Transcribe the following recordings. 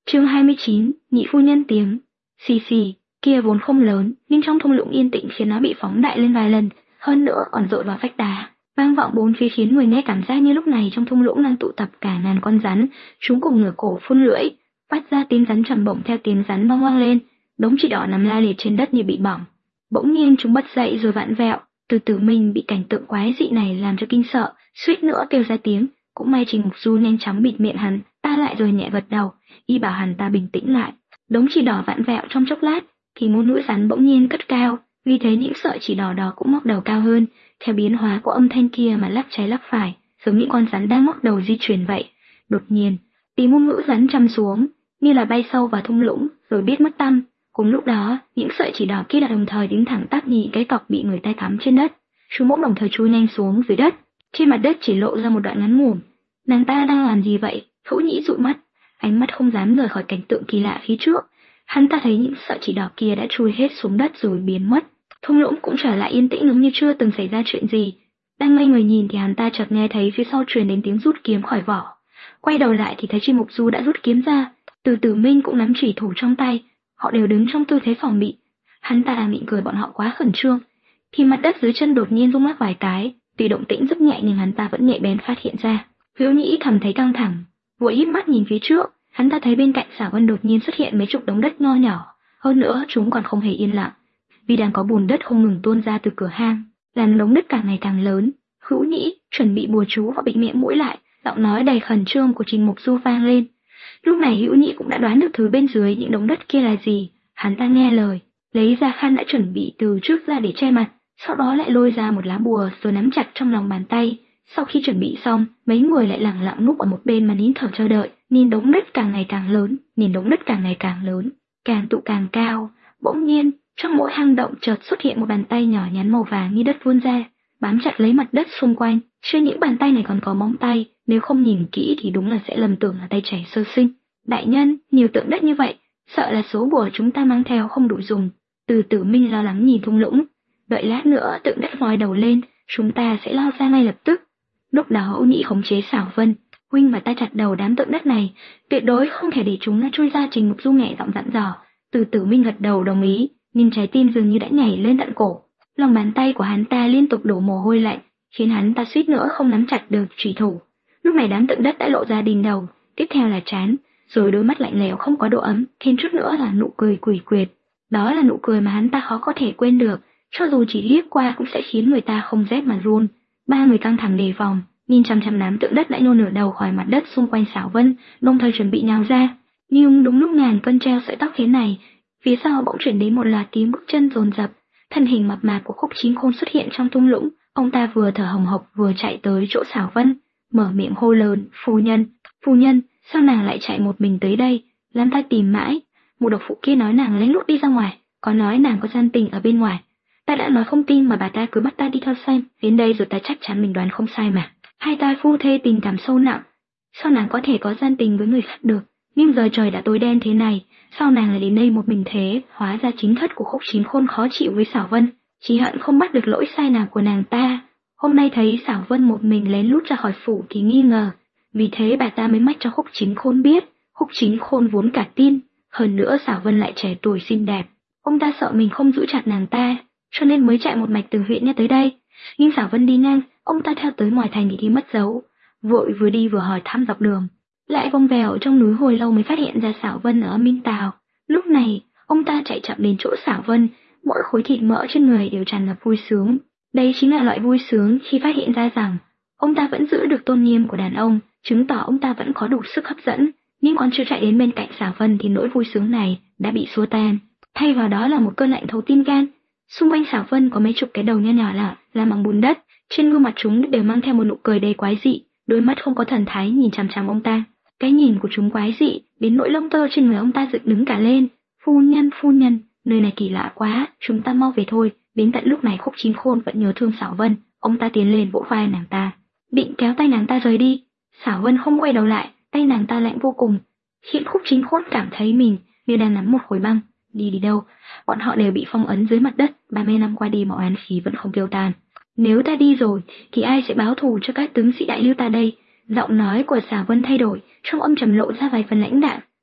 Chương 29, nhị phu nhân tiếng. Xì xì, kia vốn không lớn, nhưng trong thung lũng yên tĩnh khiến nó bị phóng đại lên vài lần, hơn nữa còn dội vào vách đá. Vang vọng bốn phía khiến người nghe cảm giác như lúc này trong thung lũng đang tụ tập cả ngàn con rắn, chúng cùng ngửa cổ phun lưỡi, phát ra tiếng rắn trầm bổng theo tiếng rắn vang vang lên. Đống chỉ đỏ nằm la liệt trên đất như bị bỏng. Bỗng nhiên chúng bật dậy rồi vặn vẹo. Từ Tử Minh bị cảnh tượng quái dị này làm cho kinh sợ, suýt nữa kêu ra tiếng. Cũng may Trình Mục Du nhanh chóng bịt miệng hắn, ta lại rồi nhẹ gật đầu, y bảo hắn ta bình tĩnh lại. Đống chỉ đỏ vặn vẹo trong chốc lát, thì một mũi rắn bỗng nhiên cất cao, vì thế những sợi chỉ đỏ đó cũng móc đầu cao hơn, theo biến hóa của âm thanh kia mà lắc trái lắc phải, giống những con rắn đang móc đầu di chuyển vậy. Đột nhiên, tiếng ngôn ngữ rắn chầm xuống, như là bay sâu vào thung lũng, rồi biết mất tăm. Cùng lúc đó, những sợi chỉ đỏ kia đã đồng thời đứng thẳng tắp như cái cọc bị người ta cắm trên đất. Chúng bỗng đồng thời chui nhanh xuống dưới đất. Trên mặt đất chỉ lộ ra một đoạn ngắn ngủn. Nàng ta đang làm gì vậy? Hữu Nhĩ dụi mắt, ánh mắt không dám rời khỏi cảnh tượng kỳ lạ phía trước. Hắn ta thấy những sợi chỉ đỏ kia đã chui hết xuống đất rồi biến mất. Thung lũng cũng trở lại yên tĩnh giống như chưa từng xảy ra chuyện gì. Đang ngây người nhìn thì hắn ta chợt nghe thấy phía sau truyền đến tiếng rút kiếm khỏi vỏ. Quay đầu lại thì thấy Trình Mục Du đã rút kiếm ra. Từ Tử Minh cũng nắm chủy thủ trong tay. Họ đều đứng trong tư thế phòng bị. Hắn ta đang định cười bọn họ quá khẩn trương, thì mặt đất dưới chân đột nhiên rung lắc vài cái. Tuy động tĩnh rất nhẹ nhưng hắn ta vẫn nhạy bén phát hiện ra. Hữu Nhĩ cảm thấy căng thẳng, vội híp mắt nhìn phía trước. Hắn ta thấy bên cạnh Xảo Vân đột nhiên xuất hiện mấy chục đống đất nho nhỏ. Hơn nữa chúng còn không hề yên lặng, vì đang có bùn đất không ngừng tuôn ra từ cửa hang, làm đống đất càng ngày càng lớn. Hữu Nhĩ chuẩn bị bùa chú và bịt miệng mũi lại. Giọng nói đầy khẩn trương của Trình Mục Du vang lên. Lúc này Hữu Nhĩ cũng đã đoán được thứ bên dưới những đống đất kia là gì. Hắn ta nghe lời, lấy ra khăn đã chuẩn bị từ trước ra để che mặt, sau đó lại lôi ra một lá bùa rồi nắm chặt trong lòng bàn tay. Sau khi chuẩn bị xong, mấy người lại lặng lặng núp ở một bên mà nín thở chờ đợi. Nhìn đống đất càng ngày càng lớn, nhìn đống đất càng ngày càng lớn, càng tụ càng cao. Bỗng nhiên, trong mỗi hang động chợt xuất hiện một bàn tay nhỏ nhắn màu vàng như đất vươn ra, bám chặt lấy mặt đất xung quanh. Trên những bàn tay này còn có móng tay, nếu không nhìn kỹ thì đúng là sẽ lầm tưởng là tay trẻ sơ sinh. Đại nhân, nhiều tượng đất như vậy, sợ là số bùa chúng ta mang theo không đủ dùng. Từ Tử Minh lo lắng nhìn thung lũng. Đợi lát nữa tượng đất ngoi đầu lên, chúng ta sẽ lao ra ngay lập tức. Lúc đó Hữu Nhĩ khống chế Xảo Vân, huynh và ta chặt đầu đám tượng đất này, tuyệt đối không thể để chúng nó chui ra. Trình Mục Du nhẹ giọng dặn dò. Từ Tử Minh gật đầu đồng ý, nhưng trái tim dường như đã nhảy lên tận cổ. Lòng bàn tay của hắn ta liên tục đổ mồ hôi lạnh, khiến hắn ta suýt nữa không nắm chặt được chủy thủ. Lúc này đám tượng đất đã lộ ra đỉnh đầu, tiếp theo là trán, rồi đôi mắt lạnh lẽo không có độ ấm, thêm chút nữa là nụ cười quỷ quyệt. Đó là nụ cười mà hắn ta khó có thể quên được, cho dù chỉ liếc qua cũng sẽ khiến người ta không rét mà run. Ba người căng thẳng đề phòng, nhìn chằm chằm đám tượng đất đã nhô nửa đầu khỏi mặt đất xung quanh Xảo Vân, đồng thời chuẩn bị nhào ra. Nhưng đúng lúc ngàn cân treo sợi tóc thế này, phía sau bỗng chuyển đến một loạt tiếng bước chân dồn dập. Thân hình mập mạp của Khúc Chín Khôn xuất hiện trong thung lũng. Ông ta vừa thở hồng hộc vừa chạy tới chỗ Xảo Vân, mở miệng hô lớn: phu nhân, sao nàng lại chạy một mình tới đây? Làm ta tìm mãi. Một độc phụ kia nói nàng lén lút đi ra ngoài, có nói nàng có gian tình ở bên ngoài. Ta đã nói không tin mà bà ta cứ bắt ta đi theo xem. Đến đây rồi ta chắc chắn mình đoán không sai mà. Hai ta phu thê tình cảm sâu nặng, sao nàng có thể có gian tình với người khác được? Nhưng giờ trời đã tối đen thế này, sao nàng lại đến đây một mình thế? Hóa ra chính thất của Khúc Chín Khôn khó chịu với Xảo Vân, chỉ hận không bắt được lỗi sai nào của nàng ta. Hôm nay thấy Xảo Vân một mình lén lút ra khỏi phủ thì nghi ngờ, vì thế bà ta mới mách cho Khúc Chín Khôn biết. Khúc Chín Khôn vốn cả tin, hơn nữa Xảo Vân lại trẻ tuổi xinh đẹp, ông ta sợ mình không giữ chặt nàng ta, cho nên mới chạy một mạch từ huyện nha tới đây. Nhưng Xảo Vân đi ngang, ông ta theo tới ngoài thành thì đi mất dấu, vội vừa đi vừa hỏi thăm dọc đường, lại vòng vèo trong núi hồi lâu mới phát hiện ra Xảo Vân ở Minh Tào. Lúc này, ông ta chạy chậm đến chỗ Xảo Vân, mỗi khối thịt mỡ trên người đều tràn ngập vui sướng. Đây chính là loại vui sướng khi phát hiện ra rằng ông ta vẫn giữ được tôn nghiêm của đàn ông, chứng tỏ ông ta vẫn có đủ sức hấp dẫn. Nhưng còn chưa chạy đến bên cạnh Xảo Vân thì nỗi vui sướng này đã bị xua tan, thay vào đó là một cơn lạnh thấu tim gan. Xung quanh Xảo Vân có mấy chục cái đầu nho nhỏ lạ, làm bằng bùn đất, trên gương mặt chúng đều mang theo một nụ cười đầy quái dị, đôi mắt không có thần thái nhìn chằm chằm ông ta. Cái nhìn của chúng quái dị đến nỗi lông tơ trên người ông ta dựng đứng cả lên. Phu nhân, nơi này kỳ lạ quá, chúng ta mau về thôi. Đến tận lúc này Khúc Chín Khôn vẫn nhớ thương Xảo Vân, ông ta tiến lên vỗ vai nàng ta, định kéo tay nàng ta rời đi. Xảo Vân không quay đầu lại, tay nàng ta lạnh vô cùng, khiến Khúc Chín Khôn cảm thấy mình như đang nắm một khối băng. Đi đâu? Bọn họ đều bị phong ấn dưới mặt đất, 30 năm qua đi mà oán khí vẫn không tiêu tan. Nếu ta đi rồi, thì ai sẽ báo thù cho các tướng sĩ đại lưu ta đây? Giọng nói của Xảo Vân thay đổi, trong âm trầm lộ ra vài phần lãnh đạm.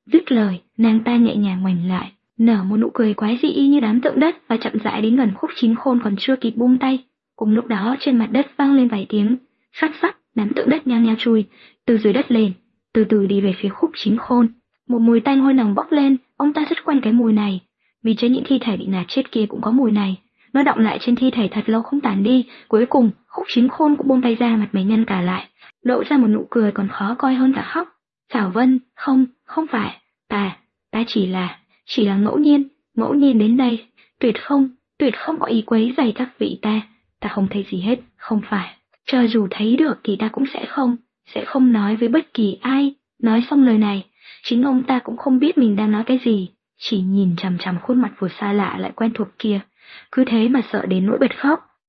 Dứt lời, nàng ta nhẹ nhàng ngoảnh lại, nở một nụ cười quái dị y như đám tượng đất và chậm rãi đến gần Khúc Chín Khôn còn chưa kịp buông tay. Cùng lúc đó trên mặt đất vang lên vài tiếng sắt sắt, đám tượng đất nhao nhao chui từ dưới đất lên, từ từ đi về phía Khúc Chín Khôn. Một mùi tanh hôi nồng bốc lên, ông ta rất quen cái mùi này, vì trên những thi thể bị nạt chết kia cũng có mùi này. Nó đọng lại trên thi thể thật lâu không tản đi. Cuối cùng Khúc Chín Khôn cũng buông tay ra, mặt mày nhăn cả lại, lộ ra một nụ cười còn khó coi hơn cả khóc. Thảo Vân, không phải, ta chỉ là ngẫu nhiên đến đây, tuyệt không có ý quấy rầy các vị, ta không thấy gì hết, không phải. Cho dù thấy được thì ta cũng sẽ không nói với bất kỳ ai. Nói xong lời này, chính ông ta cũng không biết mình đang nói cái gì, chỉ nhìn chằm chằm khuôn mặt vừa xa lạ lại quen thuộc kia, cứ thế mà sợ đến nỗi bật khóc.